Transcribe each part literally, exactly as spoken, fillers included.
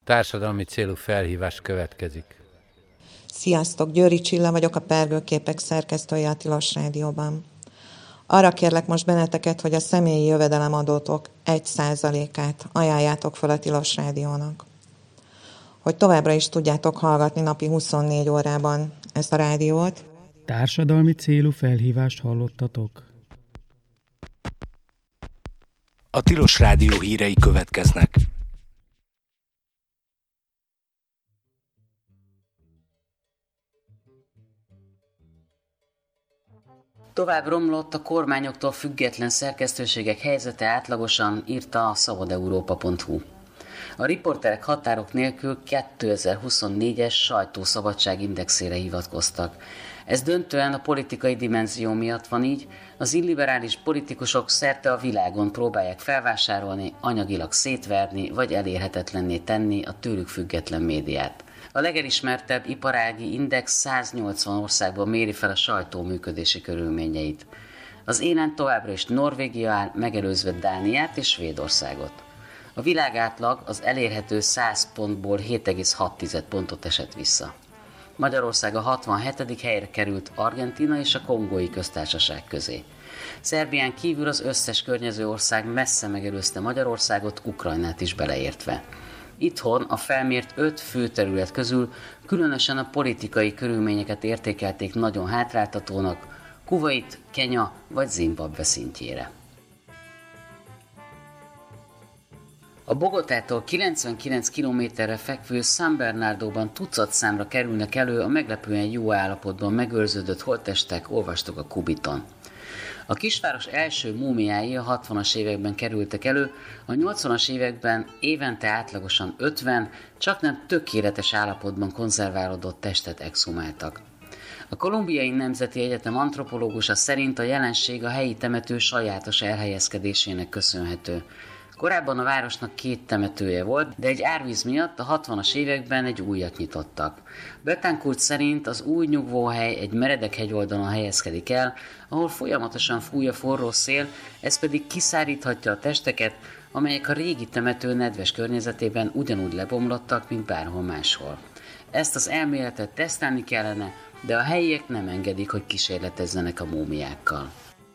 Társadalmi célú felhívás következik. Sziasztok, Győri Csilla vagyok, a Pergőképek szerkesztője a Tilos Rádióban. Arra kérlek most benneteket, hogy a személyi jövedelemadótok egy százalékát ajánljátok fel a Tilos Rádiónak. Hogy továbbra is tudjátok hallgatni napi huszonnégy órában ezt a rádiót. Társadalmi célú felhívást hallottatok. A Tilos Rádió hírei következnek. Tovább romlott a kormányoktól független szerkesztőségek helyzete átlagosan, írta a szabadeurópa pont hu. A riporterek határok nélkül kétezer-huszonnégyes sajtószabadság indexére hivatkoztak. Ez döntően a politikai dimenzió miatt van így, az illiberális politikusok szerte a világon próbálják felvásárolni, anyagilag szétverni vagy elérhetetlenné tenni a tőlük független médiát. A legelismertebb iparági index száznyolcvan országban méri fel a sajtó működési körülményeit. Az élen továbbra is Norvégia áll, megelőzve Dániát és Svédországot. A világátlag az elérhető száz pontból hét egész hat pontot esett vissza. Magyarország a hatvanhetedik helyre került Argentína és a Kongói Köztársaság közé. Szerbián kívül az összes környező ország messze megelőzte Magyarországot, Ukrajnát is beleértve. Itthon a felmért öt fő terület közül különösen a politikai körülményeket értékelték nagyon hátráltatónak, Kuvait, Kenya vagy Zimbabwe szintjére. A Bogotától kilencvenkilenc kilométerre fekvő San Bernardóban tucat számra kerülnek elő a meglepően jó állapotban megőrződött holttestek, olvastuk a Kubiton. A kisváros első múmiái a hatvanas években kerültek elő, a nyolcvanas években évente átlagosan ötven, csak nem tökéletes állapotban konzerválódott testet exhumáltak. A Kolumbiai Nemzeti Egyetem antropológusa szerint a jelenség a helyi temető sajátos elhelyezkedésének köszönhető. Korábban a városnak két temetője volt, de egy árvíz miatt a hatvanas években egy újat nyitottak. Betancourt szerint az új nyugvóhely egy meredek hegyoldalon helyezkedik el, ahol folyamatosan fúj a forró szél, ez pedig kiszáríthatja a testeket, amelyek a régi temető nedves környezetében ugyanúgy lebomlottak, mint bárhol máshol. Ezt az elméletet tesztelni kellene, de a helyiek nem engedik, hogy kísérletezzenek a múmiákkal.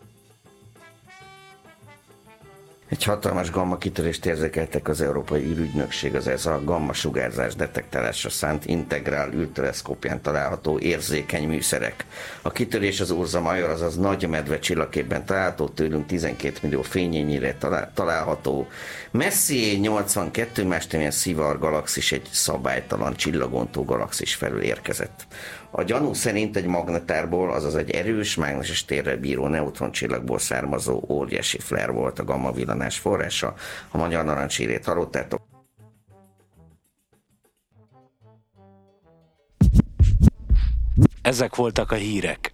Egy hatalmas gamma kitörést érzékeltek az Európai űrügynökség, az e es á gamma sugárzás detektálásra szánt integrál űrteleszkópján található érzékeny műszerek. A kitörés az Ursa Major, azaz Nagy Medve csillagképben található, tőlünk tizenkét millió fényévnyire található. Messier nyolcvankettő Mástérmilyen Szivar galaxis egy szabálytalan csillagontó galaxis felül érkezett. A gyanú szerint egy magnetárból, azaz egy erős mágneses térrel bíró neutroncsillagból származó óriási flare volt a gamma villanás forrása. A Magyar Narancshírét hallottátok. Ezek voltak a hírek.